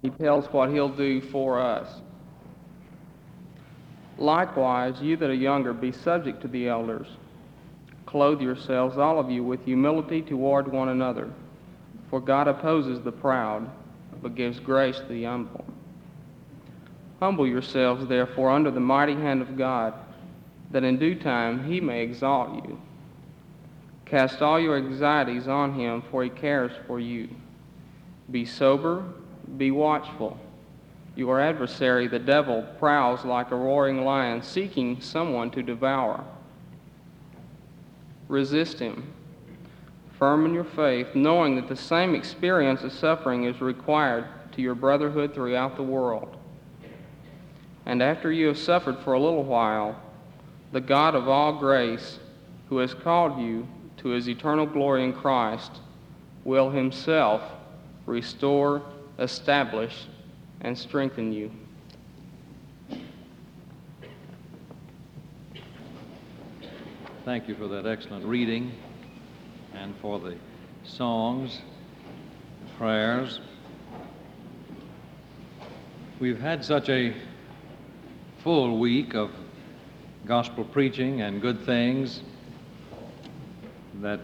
He tells what he'll do for us. Likewise, you that are younger, be subject to the elders. Clothe yourselves, all of you, with humility toward one another. For God opposes the proud, but gives grace to the humble. Humble yourselves, therefore, under the mighty hand of God, that in due time he may exalt you. Cast all your anxieties on him, for he cares for you. Be sober, be watchful. Your adversary, the devil, prowls like a roaring lion, seeking someone to devour. Resist him, firm in your faith, knowing that the same experience of suffering is required to your brotherhood throughout the world. And after you have suffered for a little while, the God of all grace, who has called you to his eternal glory in Christ, will himself restore, establish, and strengthen you. Thank you for that excellent reading and for the songs, prayers. We've had such a full week of gospel preaching and good things that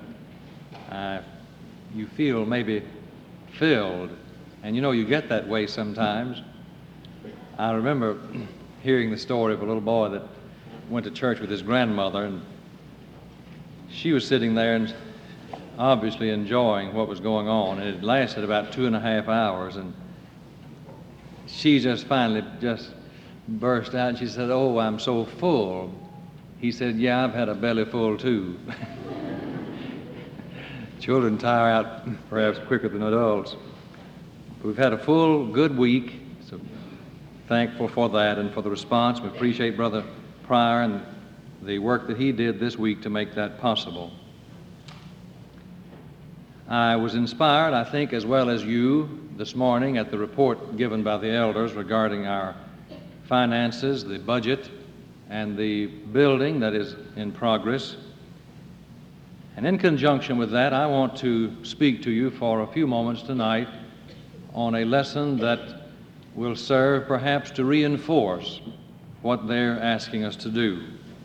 you feel maybe filled. And you know, you get that way sometimes. I remember hearing the story of a little boy that went to church with his grandmother, and she was sitting there and obviously enjoying what was going on, and it lasted about 2.5 hours, and she just finally just burst out and she said, "Oh, I'm so full." He said, "Yeah, I've had a belly full too." Children tire out perhaps quicker than adults. We've had a full, good week, so thankful for that and for the response. We appreciate Brother Pryor and the work that he did this week to make that possible. I was inspired, I think, as well as you this morning at the report given by the elders regarding our finances, the budget, and the building that is in progress. And in conjunction with that, I want to speak to you for a few moments tonight on a lesson that will serve perhaps to reinforce what they're asking us to do.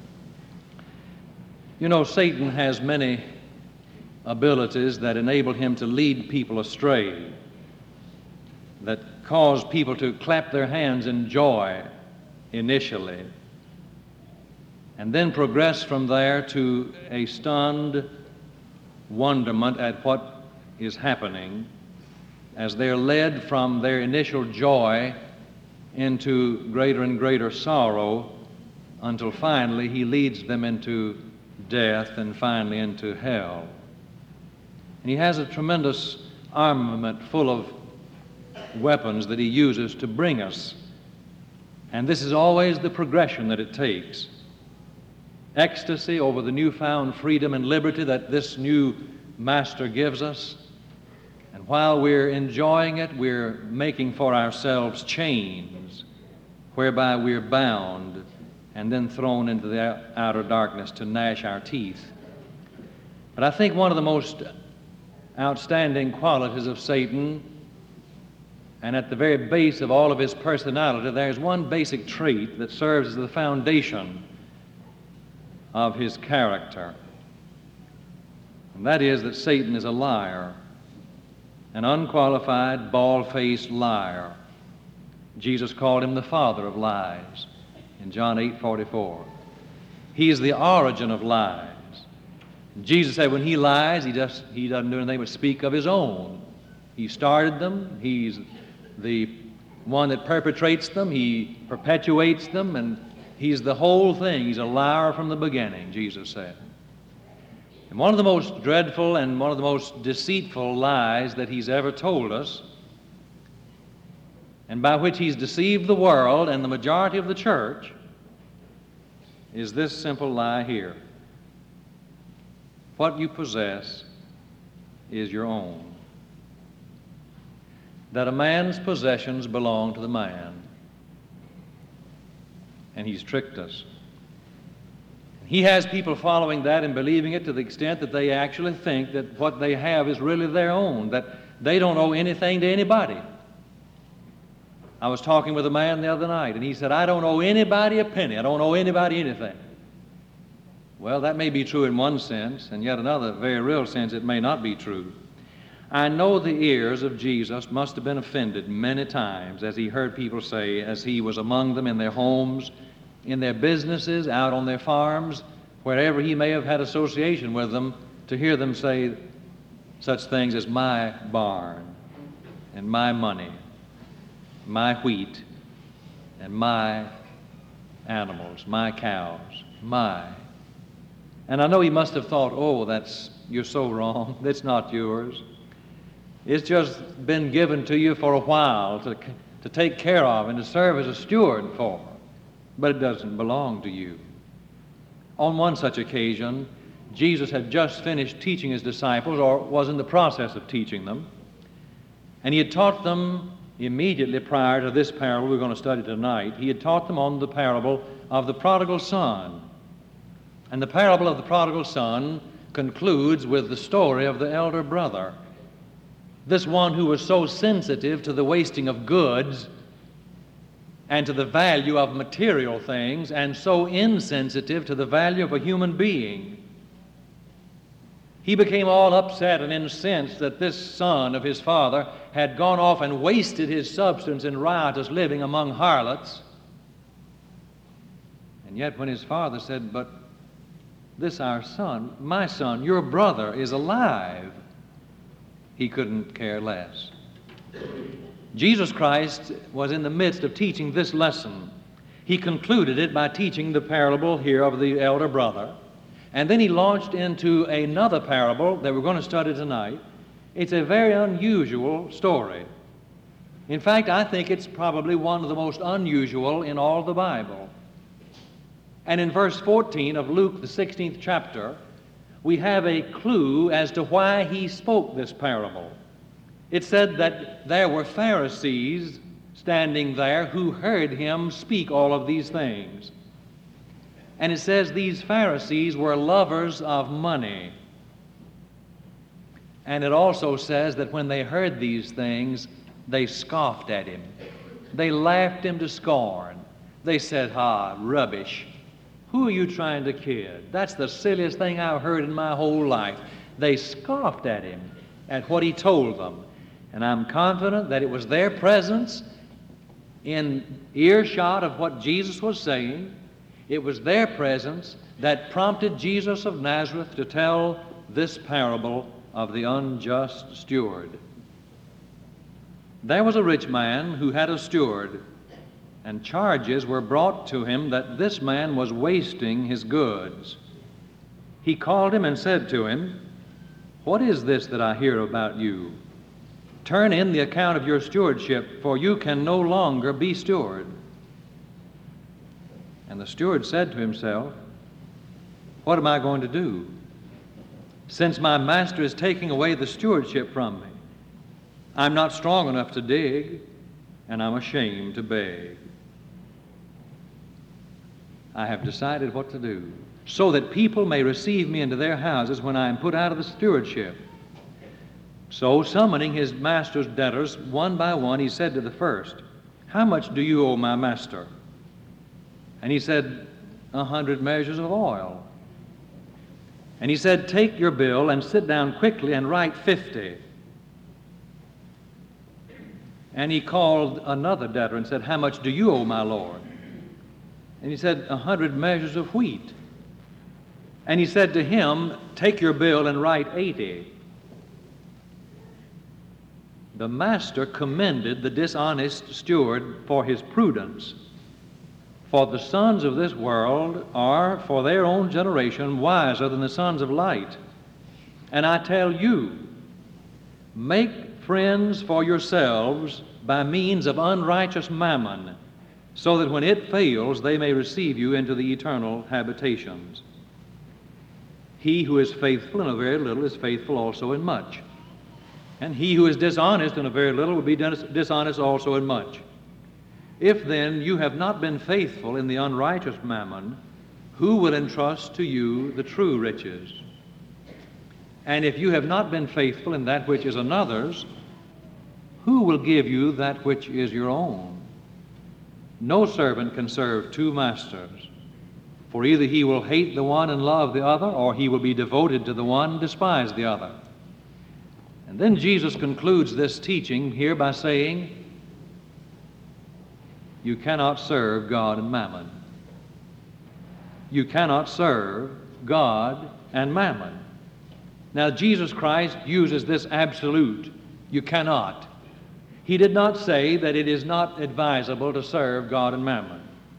You know, Satan has many abilities that enable him to lead people astray, that cause people to clap their hands in joy initially, and then progress from there to a stunned wonderment at what is happening as they're led from their initial joy into greater and greater sorrow until finally he leads them into death and finally into hell. And he has a tremendous armament full of weapons that he uses to bring us. And this is always the progression that it takes. Ecstasy over the newfound freedom and liberty that this new master gives us. And while we're enjoying it, we're making for ourselves chains whereby we're bound and then thrown into the outer darkness to gnash our teeth. But I think one of the most outstanding qualities of Satan, and at the very base of all of his personality, there's one basic trait that serves as the foundation of his character. And that is that Satan is a liar, an unqualified, bald-faced liar. Jesus called him the father of lies in John 8:44. He is the origin of lies. Jesus said when he lies, he doesn't do anything but speak of his own. He started them. He's the one that perpetrates them. He perpetuates them, and he's the whole thing. He's a liar from the beginning, Jesus said. And one of the most dreadful and one of the most deceitful lies that he's ever told us, and by which he's deceived the world and the majority of the church, is this simple lie here. What you possess is your own. That a man's possessions belong to the man. And he's tricked us. He has people following that and believing it to the extent that they actually think that what they have is really their own, that they don't owe anything to anybody. I was talking with a man the other night, and he said, I don't owe anybody a penny. I don't owe anybody anything. Well, that may be true in one sense, and yet another very real sense it may not be true. I know the ears of Jesus must have been offended many times as he heard people say, as he was among them in their homes, in their businesses, out on their farms, wherever he may have had association with them, to hear them say such things as my barn and my money, my wheat and my animals, my cows, my. And I know he must have thought, oh, you're so wrong. That's not yours. It's just been given to you for a while to take care of and to serve as a steward for, but it doesn't belong to you. On one such occasion, Jesus had just finished teaching his disciples, or was in the process of teaching them, and he had taught them immediately prior to this parable we're going to study tonight. He had taught them on the parable of the prodigal son. And the parable of the prodigal son concludes with the story of the elder brother. This one who was so sensitive to the wasting of goods and to the value of material things, and so insensitive to the value of a human being. He became all upset and incensed that this son of his father had gone off and wasted his substance in riotous living among harlots. And yet when his father said, but this our son, my son, your brother is alive, he couldn't care less. Jesus Christ was in the midst of teaching this lesson. He concluded it by teaching the parable here of the elder brother. And then he launched into another parable that we're going to study tonight. It's a very unusual story. In fact, I think it's probably one of the most unusual in all the Bible. And in verse 14 of Luke, the 16th chapter, we have a clue as to why he spoke this parable. It said that there were Pharisees standing there who heard him speak all of these things. And it says these Pharisees were lovers of money. And it also says that when they heard these things, they scoffed at him. They laughed him to scorn. They said, rubbish. Who are you trying to kid? That's the silliest thing I've heard in my whole life. They scoffed at him, at what he told them. And I'm confident that it was their presence in earshot of what Jesus was saying. It was their presence that prompted Jesus of Nazareth to tell this parable of the unjust steward. There was a rich man who had a steward, and charges were brought to him that this man was wasting his goods. He called him and said to him, "What is this that I hear about you? Turn in the account of your stewardship, for you can no longer be steward." And the steward said to himself, "What am I going to do, since my master is taking away the stewardship from me? I'm not strong enough to dig, and I'm ashamed to beg. I have decided what to do, so that people may receive me into their houses when I am put out of the stewardship." So, summoning his master's debtors one by one, he said to the first, "How much do you owe my master?" And he said, 100 measures of oil. And he said, "Take your bill and sit down quickly and write 50. And he called another debtor and said, "How much do you owe my lord?" And he said, 100 measures of wheat. And he said to him, "Take your bill and write 80. The master commended the dishonest steward for his prudence. For the sons of this world are, for their own generation, wiser than the sons of light. And I tell you, make friends for yourselves by means of unrighteous mammon, so that when it fails, they may receive you into the eternal habitations. He who is faithful in a very little is faithful also in much. And he who is dishonest in a very little will be dishonest also in much. If then you have not been faithful in the unrighteous mammon, who will entrust to you the true riches? And if you have not been faithful in that which is another's, who will give you that which is your own?" No servant can serve two masters, for either he will hate the one and love the other, or he will be devoted to the one and despise the other. And then Jesus concludes this teaching here by saying, you cannot serve God and mammon. You cannot serve God and mammon. Now, Jesus Christ uses this absolute, you cannot. He did not say that it is not advisable to serve God and mammon.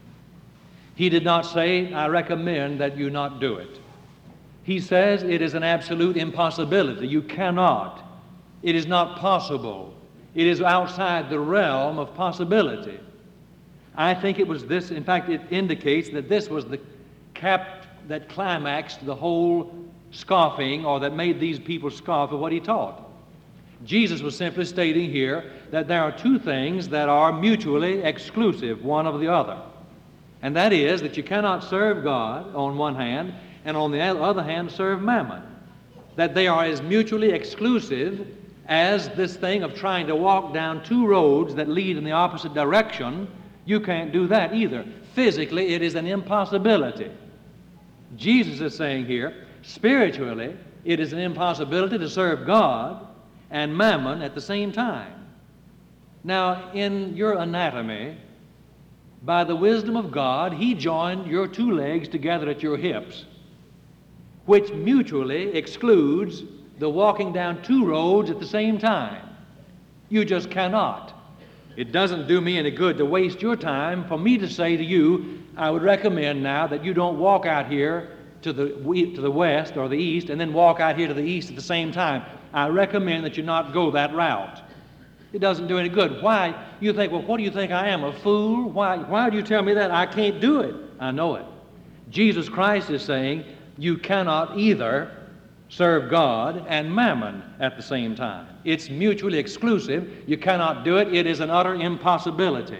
He did not say, I recommend that you not do it. He says it is an absolute impossibility. You cannot. It is not possible. It is outside the realm of possibility. I think it was this, in fact, it indicates that this was the cap that climaxed the whole scoffing, or that made these people scoff at what he taught. Jesus was simply stating here that there are two things that are mutually exclusive, one of the other. And that is that you cannot serve God on one hand, and on the other hand serve mammon. That they are as mutually exclusive as this thing of trying to walk down two roads that lead in the opposite direction. You can't do that either. Physically, it is an impossibility. Jesus is saying here, spiritually, it is an impossibility to serve God and mammon at the same time. Now, in your anatomy, by the wisdom of God, He joined your two legs together at your hips, which mutually excludes the walking down two roads at the same time. You just cannot. It doesn't do me any good to waste your time for me to say to you, I would recommend now that you don't walk out here to the west or the east and then walk out here to the east at the same time. I recommend that you not go that route. It doesn't do any good. Why? You think, well, what do you think I am, a fool? Why do you tell me that? I can't do it. I know it. Jesus Christ is saying you cannot either serve God and mammon at the same time. It's mutually exclusive. You cannot do it. It is an utter impossibility.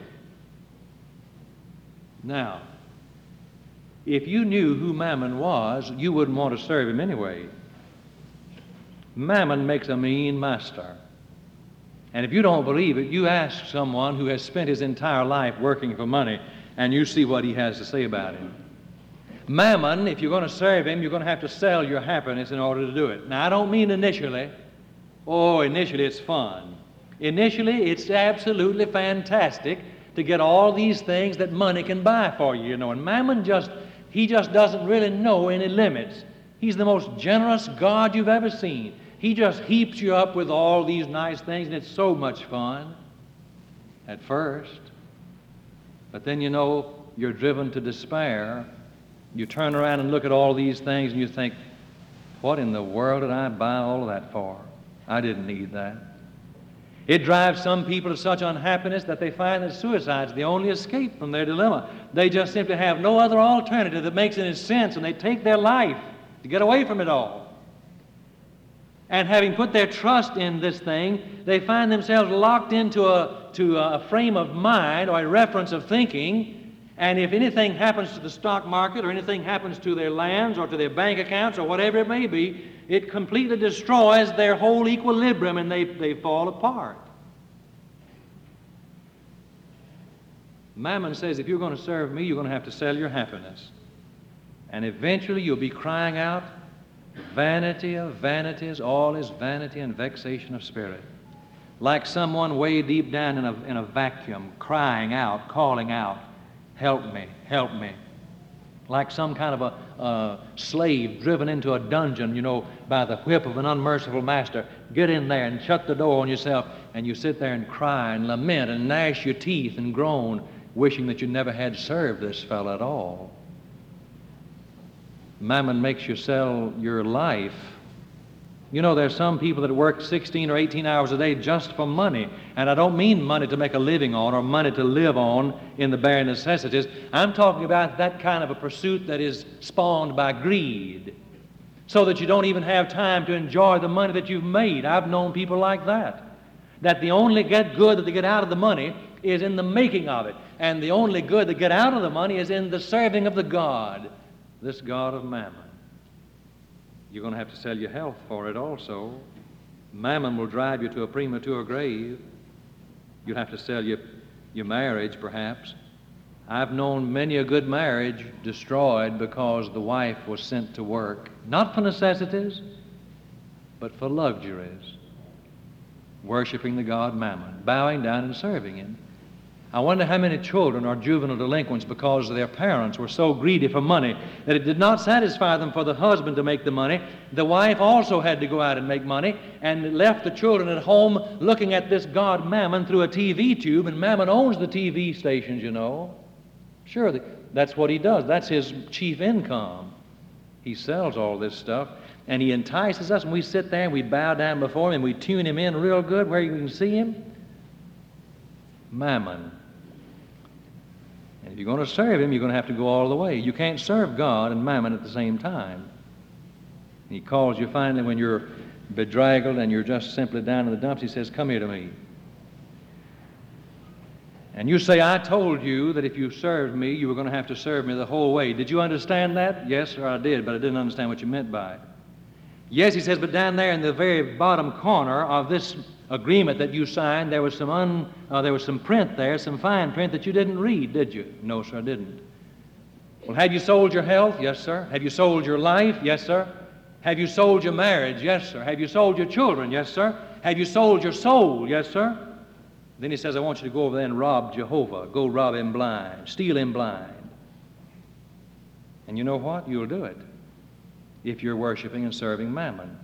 Now, if you knew who Mammon was, you wouldn't want to serve him anyway. Mammon makes a mean master. And if you don't believe it, you ask someone who has spent his entire life working for money, and you see what he has to say about him. Mammon, if you're going to serve him, you're going to have to sell your happiness in order to do it. Now, I don't mean initially. Oh, initially it's fun. Initially, it's absolutely fantastic to get all these things that money can buy for you, you know. And Mammon he just doesn't really know any limits. He's the most generous God you've ever seen. He just heaps you up with all these nice things, and it's so much fun at first. But then, you know, you're driven to despair. You turn around and look at all these things and you think, what in the world did I buy all of that for? I didn't need that. It drives some people to such unhappiness that they find that suicide's the only escape from their dilemma. They just simply have no other alternative that makes any sense, and they take their life to get away from it all. And having put their trust in this thing, they find themselves locked into a frame of mind or a reference of thinking. And if anything happens to the stock market, or anything happens to their lands or to their bank accounts or whatever it may be, it completely destroys their whole equilibrium, and they fall apart. Mammon says, if you're going to serve me, you're going to have to sell your happiness. And eventually you'll be crying out, vanity of vanities, all is vanity and vexation of spirit. Like someone way deep down in a vacuum, crying out, calling out, help me, help me. Like some kind of a slave driven into a dungeon, you know, by the whip of an unmerciful master. Get in there and shut the door on yourself, and you sit there and cry and lament and gnash your teeth and groan, wishing that you never had served this fellow at all. Mammon makes you sell your life. You know, there's some people that work 16 or 18 hours a day just for money. And I don't mean money to make a living on or money to live on in the bare necessities. I'm talking about that kind of a pursuit that is spawned by greed, so that you don't even have time to enjoy the money that you've made. I've known people like that. That the only good that they get out of the money is in the making of it. And the only good they get out of the money is in the serving of the God, this God of Mammon. You're going to have to sell your health for it also. Mammon will drive you to a premature grave. You'll have to sell your marriage, perhaps. I've known many a good marriage destroyed because the wife was sent to work, not for necessities, but for luxuries, worshiping the god Mammon, bowing down and serving him. I wonder how many children are juvenile delinquents because their parents were so greedy for money that it did not satisfy them for the husband to make the money. The wife also had to go out and make money and left the children at home looking at this god Mammon through a TV tube, and Mammon owns the TV stations, you know. Sure, that's what he does. That's his chief income. He sells all this stuff, and he entices us, and we sit there and we bow down before him and we tune him in real good where you can see him. Mammon. And if you're going to serve him, you're going to have to go all the way. You can't serve God and Mammon at the same time. He calls you finally when you're bedraggled and you're just simply down in the dumps. He says, "Come here to me." And you say, "I told you that if you served me, you were going to have to serve me the whole way." Did you understand that? Yes, sir, I did, but I didn't understand what you meant by it. Yes, he says, but down there in the very bottom corner of this agreement that you signed, there was some print there, some fine print that you didn't read, did you? No, sir, I didn't. Well, have you sold your health? Yes, sir. Have you sold your life? Yes, sir. Have you sold your marriage? Yes, sir. Have you sold your children? Yes, sir. Have you sold your soul? Yes, sir. Then he says, I want you to go over there and rob Jehovah. Go rob him blind. Steal him blind. And you know what? You'll do it if you're worshiping and serving Mammon.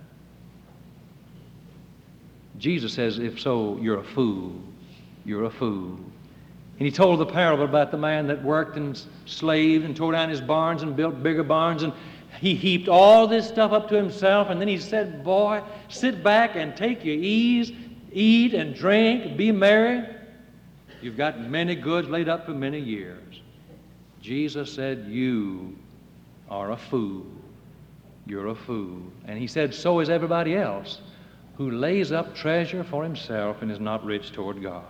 Jesus says, if so, you're a fool. You're a fool. And he told the parable about the man that worked and slaved and tore down his barns and built bigger barns, and he heaped all this stuff up to himself, and then he said, boy, sit back and take your ease, eat and drink, be merry. You've got many goods laid up for many years. Jesus said, you are a fool. You're a fool. And he said, so is everybody else who lays up treasure for himself and is not rich toward God.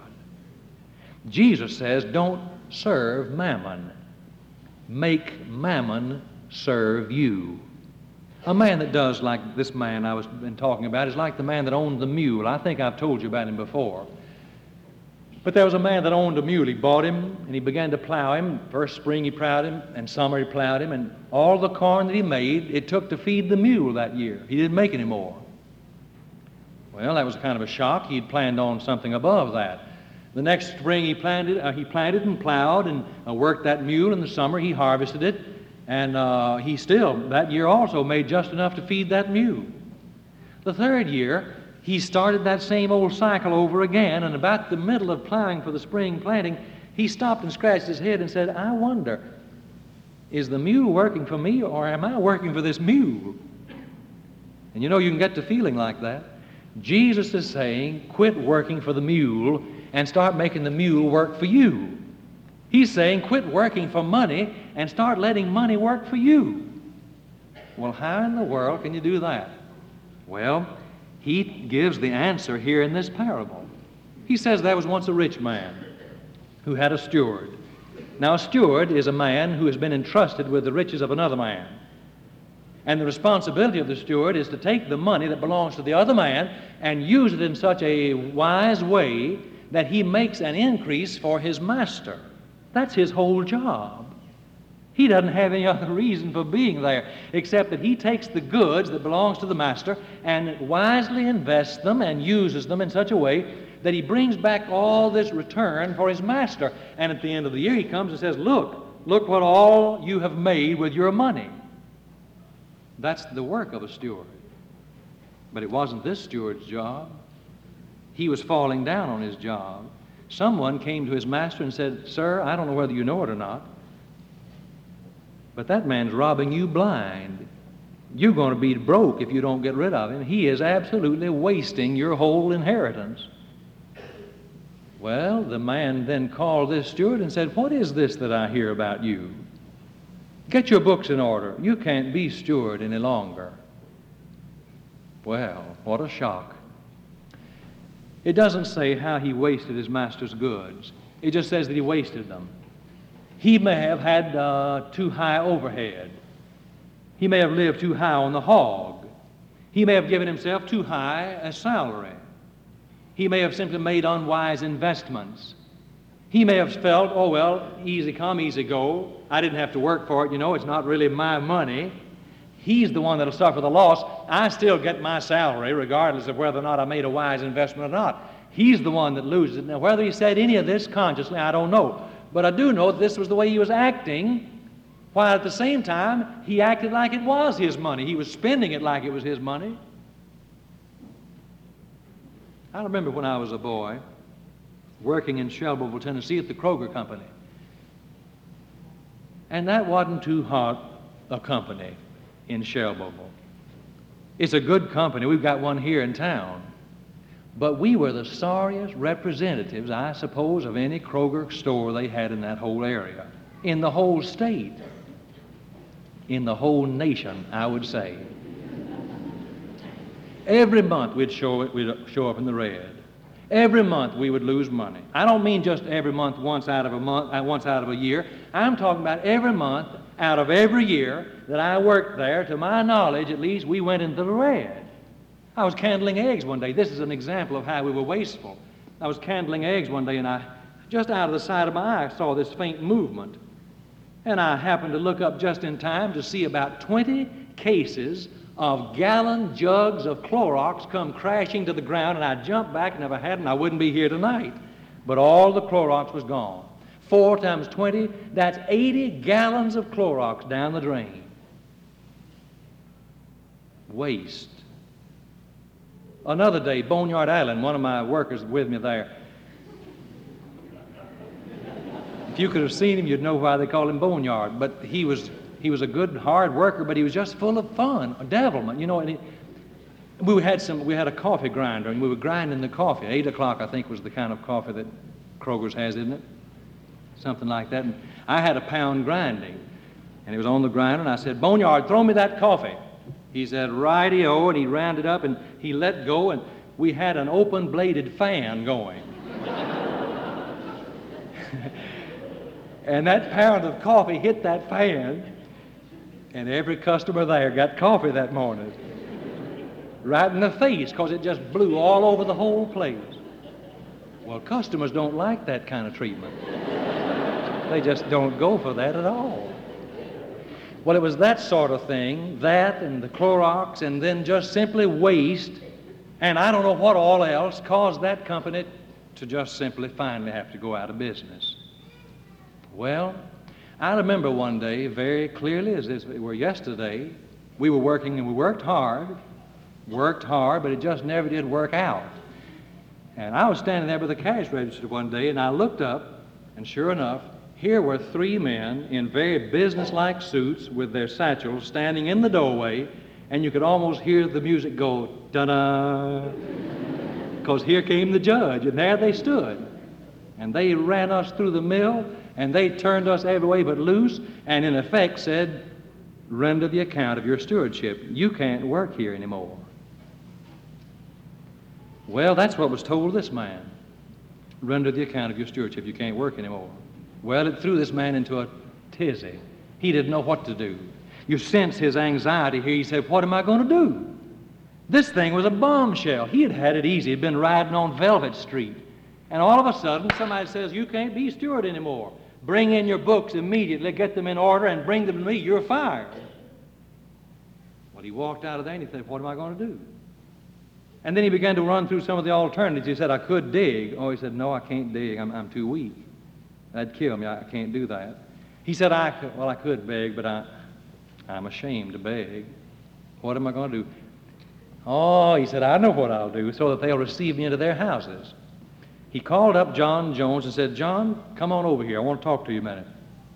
Jesus says, don't serve Mammon. Make Mammon serve you. A man that does like this man I was been talking about is like the man that owned the mule. I think I've told you about him before. But there was a man that owned a mule. He bought him and he began to plow him. First spring he plowed him, and summer he plowed him, and all the corn that he made, it took to feed the mule that year. He didn't make any more. Well, that was kind of a shock. He'd planned on something above that. The next spring he planted and plowed and worked that mule. In the summer he harvested it, and he still, that year also, made just enough to feed that mule. The third year, he started that same old cycle over again, and about the middle of plowing for the spring planting, he stopped and scratched his head and said, I wonder, is the mule working for me, or am I working for this mule? And you know, you can get to feeling like that. Jesus is saying, quit working for the mule and start making the mule work for you. He's saying, quit working for money and start letting money work for you. Well, how in the world can you do that? Well, he gives the answer here in this parable. He says there was once a rich man who had a steward. Now, a steward is a man who has been entrusted with the riches of another man. And the responsibility of the steward is to take the money that belongs to the other man and use it in such a wise way that he makes an increase for his master. That's his whole job. He doesn't have any other reason for being there except that he takes the goods that belongs to the master and wisely invests them and uses them in such a way that he brings back all this return for his master. And at the end of the year he comes and says, look what all you have made with your money. That's the work of a steward. But it wasn't this steward's job. He was falling down on his job. Someone came to his master and said, Sir, I don't know whether you know it or not, but that man's robbing you blind. You're going to be broke if you don't get rid of him. He is absolutely wasting your whole inheritance. Well, the man then called this steward and said, what is this that I hear about you? Get your books in order. You can't be steward any longer. Well, what a shock. It doesn't say how he wasted his master's goods. It just says that he wasted them. He may have had too high overhead. He may have lived too high on the hog. He may have given himself too high a salary. He may have simply made unwise investments. He may have felt, oh, well, easy come, easy go. I didn't have to work for it. You know, it's not really my money. He's the one that'll suffer the loss. I still get my salary, regardless of whether or not I made a wise investment or not. He's the one that loses it. Now, whether he said any of this consciously, I don't know. But I do know that this was the way he was acting, while at the same time, he acted like it was his money. He was spending it like it was his money. I remember when I was a boy, working in Shelbyville, Tennessee at the Kroger Company. And that wasn't too hot a company in Shelbyville. It's a good company. We've got one here in town. But we were the sorriest representatives, I suppose, of any Kroger store they had in that whole area, in the whole state, in the whole nation, I would say. Every month we'd show up in the red. Every month we would lose money. I don't mean just every month, once out of a year. I'm talking about every month out of every year that I worked there. To my knowledge, at least, we went into the red. I was candling eggs one day. This is an example of how we were wasteful. I was candling eggs one day, and I, just out of the side of my eye, saw this faint movement. And I happened to look up just in time to see about 20 cases of gallon jugs of Clorox come crashing to the ground, and I jumped back, and if I hadn't, I wouldn't be here tonight. But all the Clorox was gone. 4 times 20, that's 80 gallons of Clorox down the drain. Waste. Another day, Boneyard Island, one of my workers with me there. If you could have seen him, you'd know why they call him Boneyard. But he was a good, hard worker, but he was just full of fun, devilment, you know. And we had a coffee grinder, and we were grinding the coffee. 8 o'clock, I think, was the kind of coffee that Kroger's has, isn't it? Something like that. And I had a pound grinding, and it was on the grinder, and I said, Boneyard, throw me that coffee. He said, righty-o, and he rounded up, and he let go, and we had an open-bladed fan going. And that pound of coffee hit that fan, and every customer there got coffee that morning. Right in the face, because it just blew all over the whole place. Well, customers don't like that kind of treatment. They just don't go for that at all. Well, it was that sort of thing, that and the Clorox, and then just simply waste, and I don't know what all else caused that company to just simply finally have to go out of business. Well, I remember one day very clearly, as if it were yesterday, we were working and we worked hard, but it just never did work out. And I was standing there by the cash register one day, and I looked up, and sure enough, here were 3 men in very businesslike suits with their satchels standing in the doorway, and you could almost hear the music go, da-da, because here came the judge, and there they stood. And they ran us through the mill, and they turned us every way but loose, and in effect said, render the account of your stewardship. You can't work here anymore. Well, that's what was told this man. Render the account of your stewardship. You can't work anymore. Well, it threw this man into a tizzy. He didn't know what to do. You sense his anxiety here. He said, what am I going to do? This thing was a bombshell. He had had it easy. He'd been riding on Velvet Street. And all of a sudden, somebody says, you can't be steward anymore. Bring in your books immediately, get them in order, and bring them to me. You're fired. Well, he walked out of there, and he said, what am I going to do? And then he began to run through some of the alternatives. He said, I could dig. Oh, he said, no, I can't dig. I'm too weak. That'd kill me. I can't do that. He said, I could beg, but I'm ashamed to beg. What am I going to do? Oh, he said, I know what I'll do so that they'll receive me into their houses. He called up John Jones and said, John, come on over here. I want to talk to you a minute.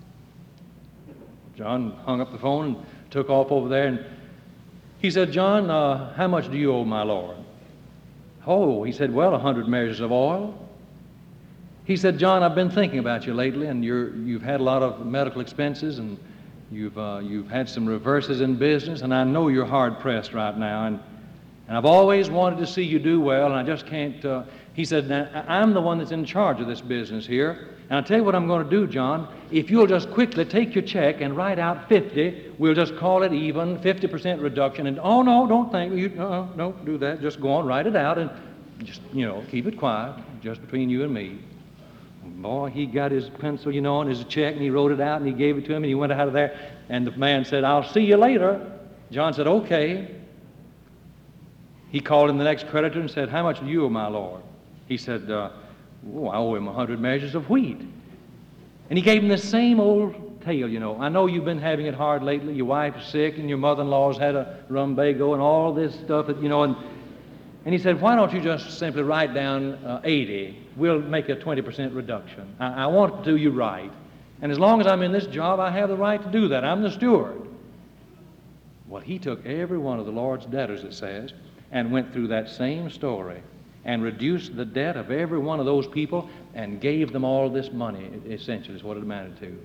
John hung up the phone and took off over there, and he said, John, how much do you owe my Lord? Oh, he said, well, 100 measures of oil. He said, John, I've been thinking about you lately, and you've had a lot of medical expenses, and you've had some reverses in business, and I know you're hard-pressed right now, and I've always wanted to see you do well, and I just can't. He said, now, I'm the one that's in charge of this business here, and I'll tell you what I'm going to do, John. If you'll just quickly take your check and write out 50, we'll just call it even, 50% reduction, and oh, no, don't think, don't do that. Just go on, write it out, and just, keep it quiet, just between you and me. Boy, he got his pencil, and his check, and he wrote it out, and he gave it to him, and he went out of there. And the man said, "I'll see you later." John said, "Okay." He called in the next creditor and said, "How much do you owe my lord?" He said, I owe him 100 measures of wheat. And he gave him the same old tale, "I know you've been having it hard lately. Your wife's sick, and your mother-in-law's had a lumbago, and all this stuff, and he said, "Why don't you just simply write down 80? We'll make a 20% reduction. I want to do you right. And as long as I'm in this job, I have the right to do that. I'm the steward." Well, he took every one of the Lord's debtors, it says, and went through that same story and reduced the debt of every one of those people and gave them all this money, essentially, is what it amounted to.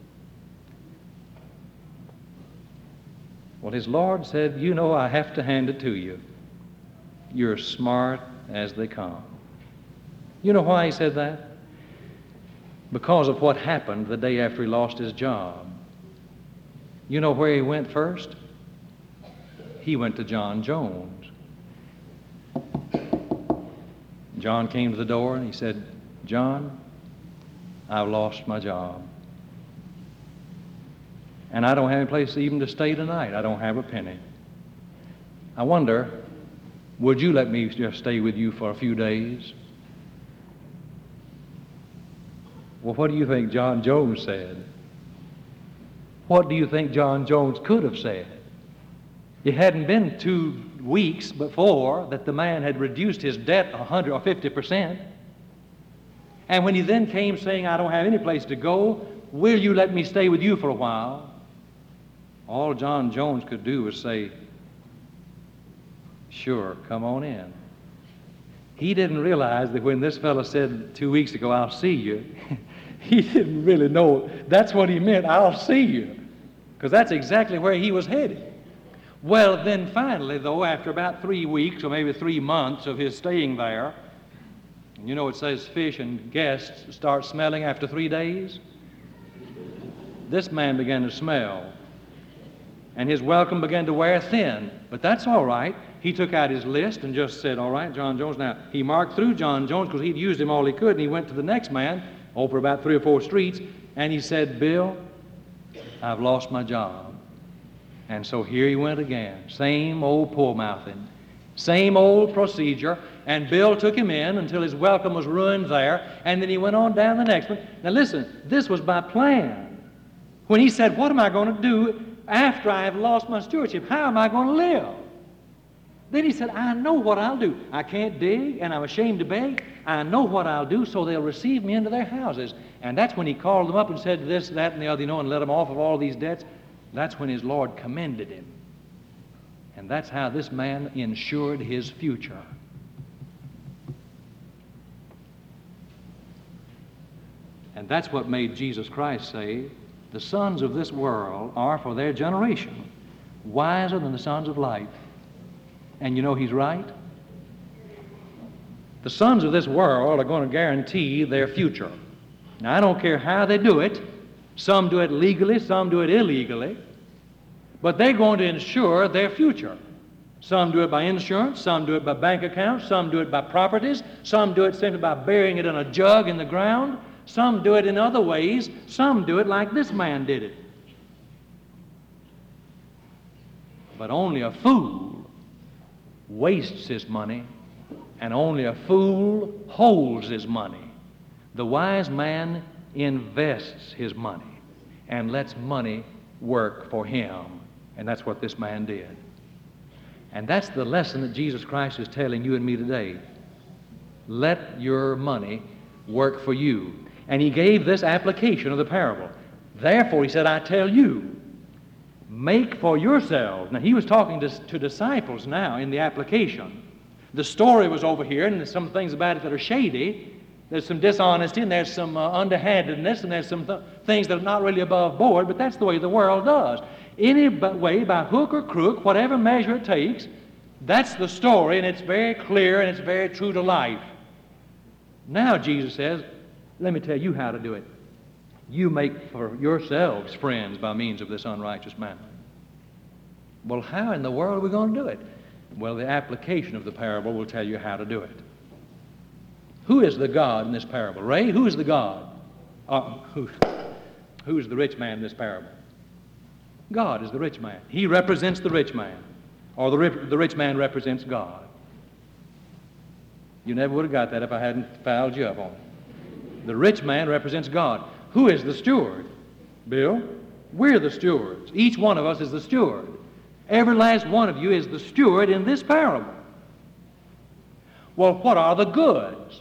Well, his Lord said, "I have to hand it to you. You're smart as they come." You know why he said that? Because of what happened the day after he lost his job. You know where he went first? He went to John Jones. John came to the door and he said, "John, I've lost my job. And I don't have any place even to stay tonight. I don't have a penny. I wonder, would you let me just stay with you for a few days?" Well, what do you think John Jones said? What do you think John Jones could have said? It hadn't been 2 weeks before that the man had reduced his debt 100 or 50%. And when he then came saying, "I don't have any place to go, will you let me stay with you for a while?" All John Jones could do was say, "Sure, come on in." He didn't realize that when this fellow said 2 weeks ago, "I'll see you," he didn't really know that's what he meant, "I'll see you," because that's exactly where he was headed. Well, then finally, though, after about 3 weeks or maybe 3 months of his staying there, it says fish and guests start smelling after 3 days. This man began to smell, and his welcome began to wear thin. But that's all right. He took out his list and just said, "All right, John Jones." Now, he marked through John Jones because he'd used him all he could, and he went to the next man over about 3 or 4 streets, and he said, "Bill, I've lost my job." And so here he went again, same old poor-mouthing, same old procedure, and Bill took him in until his welcome was ruined there, and then he went on down the next one. Now listen, this was by plan. When he said, "What am I going to do after I have lost my stewardship? How am I going to live?" Then he said, "I know what I'll do. I can't dig, and I'm ashamed to beg. I know what I'll do so they'll receive me into their houses." And that's when he called them up and said this, that, and the other, and let them off of all these debts. That's when his Lord commended him. And that's how this man ensured his future. And that's what made Jesus Christ say, "The sons of this world are for their generation wiser than the sons of light." And he's right. The sons of this world are going to guarantee their future. Now, I don't care how they do it. Some do it legally, some do it illegally. But they're going to ensure their future. Some do it by insurance, some do it by bank accounts, some do it by properties, some do it simply by burying it in a jug in the ground, some do it in other ways, some do it like this man did it. But only a fool wastes his money, and only a fool holds his money. The wise man invests his money and lets money work for him. And that's what this man did. And that's the lesson that Jesus Christ is telling you and me today. Let your money work for you. And he gave this application of the parable. Therefore, he said, "I tell you, make for yourselves." Now, he was talking to disciples now in the application. The story was over here, and there's some things about it that are shady. There's some dishonesty, and there's some underhandedness, and there's some things that are not really above board, but that's the way the world does. Any way, by hook or crook, whatever measure it takes, that's the story, and it's very clear, and it's very true to life. Now, Jesus says, let me tell you how to do it. You make for yourselves friends by means of this unrighteous mammon. Well, how in the world are we going to do it? Well, the application of the parable will tell you how to do it. Who is the God in this parable? Ray, who is the God? Who's the rich man in this parable? God is the rich man. He represents the rich man, or the rich man represents God. You never would have got that if I hadn't fouled you up on it. The rich man represents God. Who is the steward? Bill, we're the stewards. Each one of us is the steward. Every last one of you is the steward in this parable. Well, what are the goods?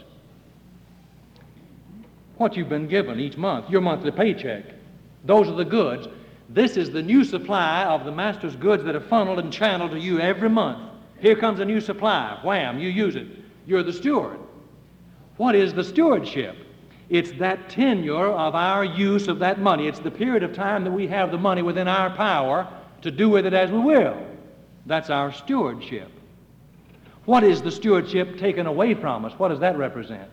What you've been given each month, your monthly paycheck. Those are the goods. This is the new supply of the master's goods that are funneled and channeled to you every month. Here comes a new supply. Wham, you use it. You're the steward. What is the stewardship? It's that tenure of our use of that money. It's the period of time that we have the money within our power to do with it as we will. That's our stewardship. What is the stewardship taken away from us? What does that represent?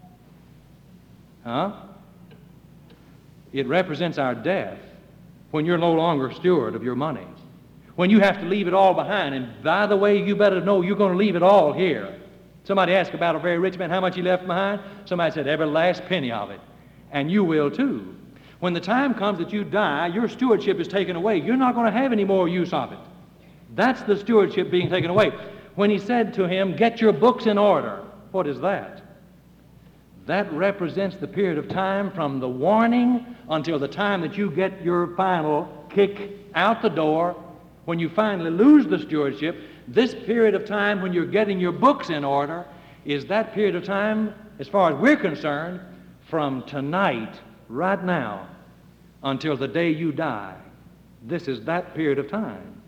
It represents our death. When you're no longer steward of your money. When you have to leave it all behind. And by the way, you better know you're going to leave it all here. Somebody asked about a very rich man, how much he left behind? Somebody said, every last penny of it. And you will too. When the time comes that you die, your stewardship is taken away. You're not going to have any more use of it. That's the stewardship being taken away. When he said to him, get your books in order, what is that? That represents the period of time from the warning until the time that you get your final kick out the door. When you finally lose the stewardship, this period of time when you're getting your books in order is that period of time, as far as we're concerned, from tonight, right now, until the day you die. This is that period of time.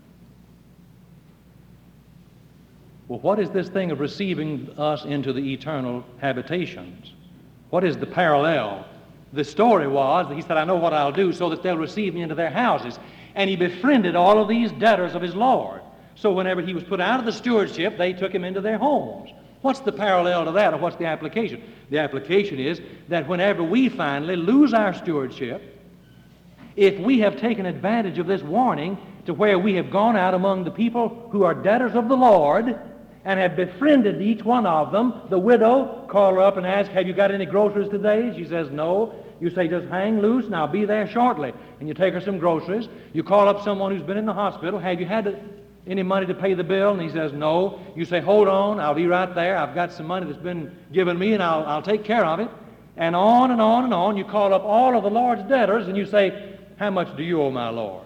Well, what is this thing of receiving us into the eternal habitations? What is the parallel? The story was that he said, I know what I'll do so that they'll receive me into their houses. And he befriended all of these debtors of his Lord. So whenever he was put out of the stewardship, they took him into their homes. What's the parallel to that, or what's the application? The application is that whenever we finally lose our stewardship, if we have taken advantage of this warning to where we have gone out among the people who are debtors of the Lord and have befriended each one of them, the widow, call her up and ask, have you got any groceries today? She says, no. You say, just hang loose and I'll be there shortly. And you take her some groceries. You call up someone who's been in the hospital. Have you had any money to pay the bill? And he says, no. You say, hold on, I'll be right there. I've got some money that's been given me and I'll take care of it. And on and on and on. You call up all of the Lord's debtors and you say, how much do you owe my Lord?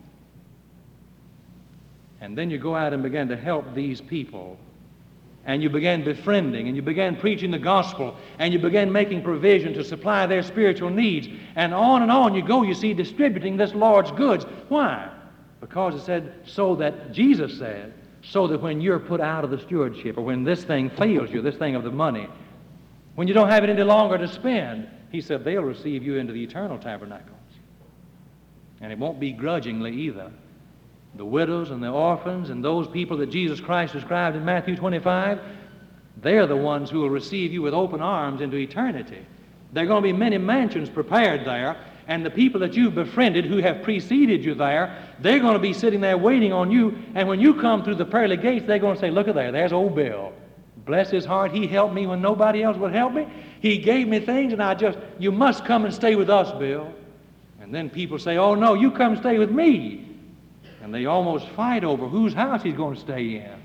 And then you go out and begin to help these people. And you began befriending, and you began preaching the gospel, and you began making provision to supply their spiritual needs. And on you go, you see, distributing this Lord's goods. Why? Because it said, so that, Jesus said, so that when you're put out of the stewardship, or when this thing fails you, this thing of the money, when you don't have it any longer to spend, he said, they'll receive you into the eternal tabernacles. And it won't be grudgingly either. The widows and the orphans and those people that Jesus Christ described in Matthew 25, they're the ones who will receive you with open arms into eternity. There are going to be many mansions prepared there, and the people that you've befriended who have preceded you there, they're going to be sitting there waiting on you, and when you come through the pearly gates, they're going to say, look at there, there's old Bill. Bless his heart, he helped me when nobody else would help me. He gave me things, and you must come and stay with us, Bill. And then people say, oh no, you come stay with me. And they almost fight over whose house he's going to stay in.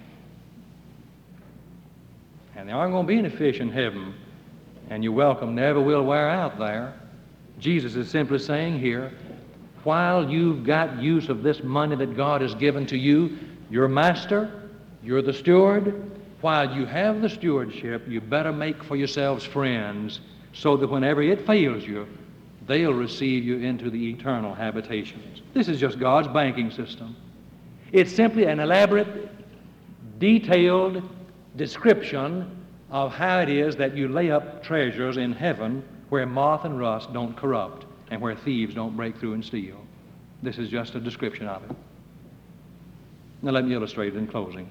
And there aren't going to be any fish in heaven, and your welcome never will wear out there. Jesus is simply saying here, while you've got use of this money that God has given to you, you're master, you're the steward. While you have the stewardship, you better make for yourselves friends so that whenever it fails you, they'll receive you into the eternal habitations. This is just God's banking system. It's simply an elaborate, detailed description of how it is that you lay up treasures in heaven where moth and rust don't corrupt and where thieves don't break through and steal. This is just a description of it. Now let me illustrate it in closing.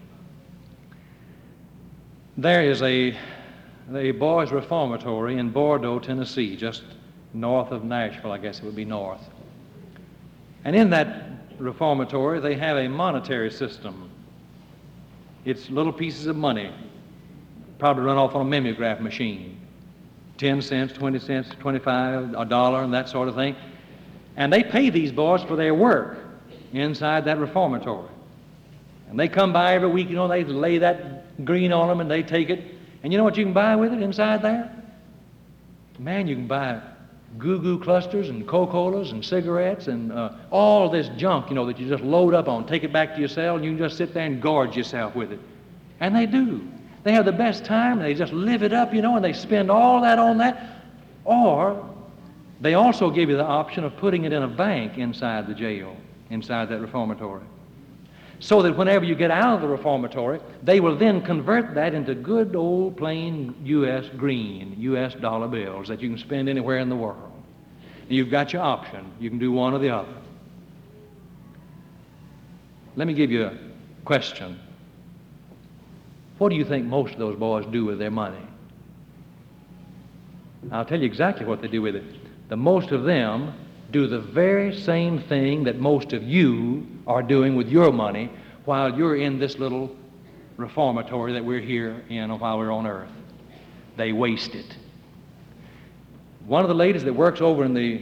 There is a boys' reformatory in Bordeaux, Tennessee, just north of Nashville, I guess it would be north. And in that reformatory, they have a monetary system. It's little pieces of money, probably run off on a mimeograph machine. 10 cents, 20 cents, 25, a dollar, and that sort of thing. And they pay these boys for their work inside that reformatory. And they come by every week, they lay that green on them and they take it. And you know what you can buy with it inside there? Man, you can buy goo-goo clusters and Coca-Colas and cigarettes and all this junk, that you just load up on. Take it back to your cell and you can just sit there and gorge yourself with it. And they do. They have the best time. They just live it up, and they spend all that on that. Or they also give you the option of putting it in a bank inside the jail, inside that reformatory. So that whenever you get out of the reformatory, they will then convert that into good old plain U.S. green, U.S. dollar bills that you can spend anywhere in the world. And you've got your option. You can do one or the other. Let me give you a question. What do you think most of those boys do with their money? I'll tell you exactly what they do with it. The most of them do the very same thing that most of you are doing with your money while you're in this little reformatory that we're here in while we're on earth. They waste it. One of the ladies that works over in the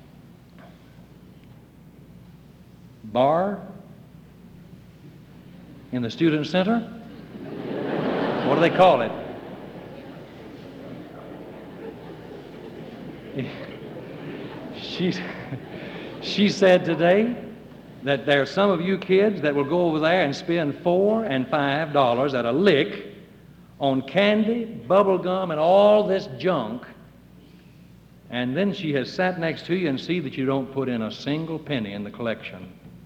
bar in the student center, what do they call it? She said today that there are some of you kids that will go over there and spend $4 and $5 at a lick on candy, bubble gum, and all this junk, and then she has sat next to you and see that you don't put in a single penny in the collection.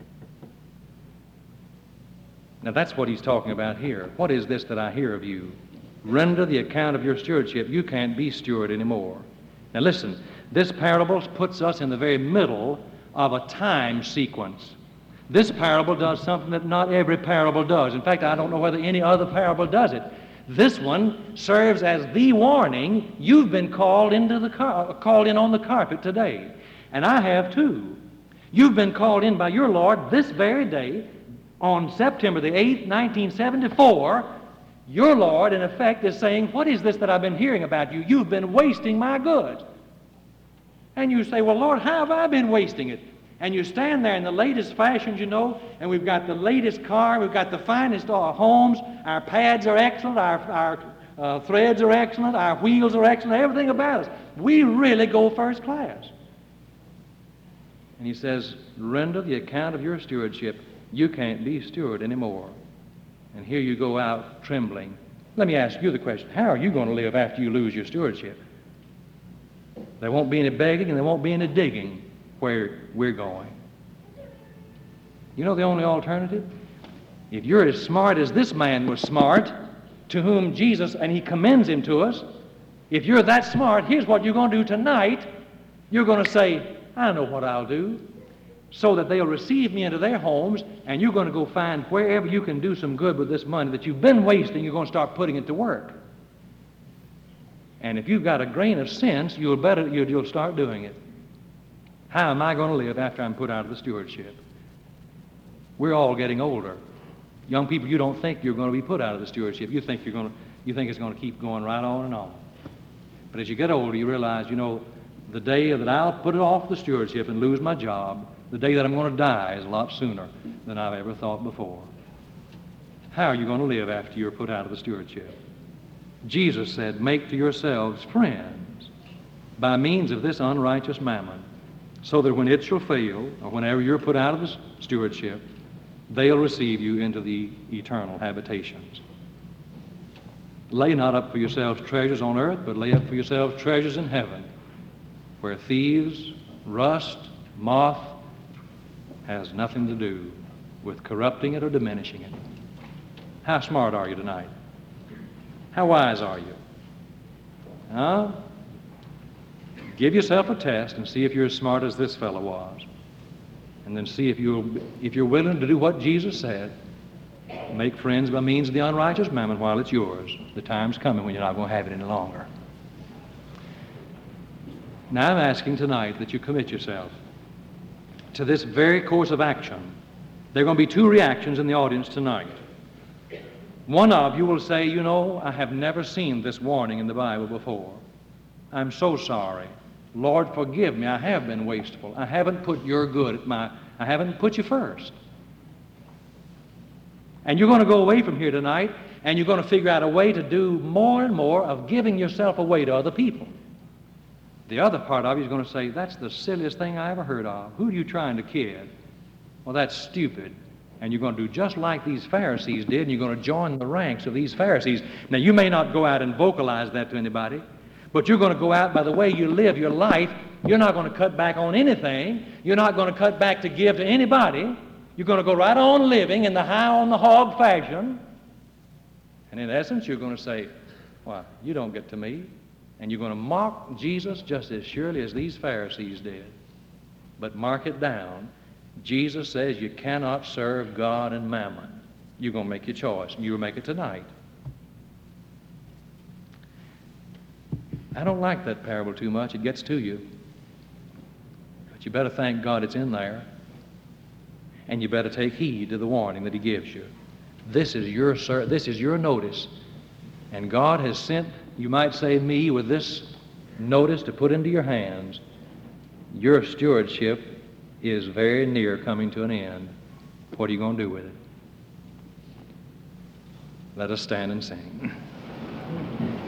Now that's what he's talking about here. What is this that I hear of you? Render the account of your stewardship. You can't be steward anymore. Now listen, this parable puts us in the very middle of a time sequence. This parable does something that not every parable does. In fact, I don't know whether any other parable does it. This one serves as the warning. You've been called in on the carpet today, and I have too. You've been called in by your Lord this very day, on September the 8th, 1974. Your Lord, in effect, is saying, what is this that I've been hearing about you? You've been wasting my goods. And you say, well, Lord, how have I been wasting it? And you stand there in the latest fashions, and we've got the latest car, we've got the finest homes, our pads are excellent, our threads are excellent, our wheels are excellent, everything about us. We really go first class. And he says, render the account of your stewardship. You can't be steward anymore. And here you go out trembling. Let me ask you the question, how are you going to live after you lose your stewardship? There won't be any begging and there won't be any digging where we're going. You know the only alternative? If you're as smart as this man was smart, to whom Jesus, and he commends him to us, if you're that smart, here's what you're going to do tonight. You're going to say, I know what I'll do, so that they'll receive me into their homes, and you're going to go find wherever you can do some good with this money that you've been wasting, you're going to start putting it to work. And if you've got a grain of sense, you'll start doing it. How am I going to live after I'm put out of the stewardship? We're all getting older. Young people, you don't think you're going to be put out of the stewardship. You think it's going to keep going right on and on. But as you get older, you realize, the day that I'll put it off the stewardship and lose my job, the day that I'm going to die is a lot sooner than I've ever thought before. How are you going to live after you're put out of the stewardship? Jesus said, make to yourselves friends by means of this unrighteous mammon, so that when it shall fail, or whenever you're put out of the stewardship, they'll receive you into the eternal habitations. Lay not up for yourselves treasures on earth, but lay up for yourselves treasures in heaven, where thieves, rust, moth has nothing to do with corrupting it or diminishing it. How smart are you tonight? How wise are you? Give yourself a test and see if you're as smart as this fellow was. And then see if you're willing to do what Jesus said. Make friends by means of the unrighteous mammon while it's yours. The time's coming when you're not going to have it any longer. Now I'm asking tonight that you commit yourself to this very course of action. There are going to be two reactions in the audience tonight. One of you will say, I have never seen this warning in the Bible before. I'm so sorry. Lord, forgive me. I have been wasteful. I haven't put your good I haven't put you first. And you're going to go away from here tonight, and you're going to figure out a way to do more and more of giving yourself away to other people. The other part of you is going to say, that's the silliest thing I ever heard of. Who are you trying to kid? Well, that's stupid. And you're going to do just like these Pharisees did, and you're going to join the ranks of these Pharisees. Now, you may not go out and vocalize that to anybody, but you're going to go out by the way you live your life. You're not going to cut back on anything. You're not going to cut back to give to anybody. You're going to go right on living in the high on the hog fashion. And in essence, you're going to say, well, you don't get to me. And you're going to mock Jesus just as surely as these Pharisees did. But mark it down. Jesus says you cannot serve God and mammon. You're going to make your choice, and you'll make it tonight. I don't like that parable too much. It gets to you. But you better thank God it's in there. And you better take heed to the warning that he gives you. This is your notice. And God has sent, you might say, me with this notice to put into your hands. Your stewardship is very near coming to an end. What are you going to do with it? Let us stand and sing.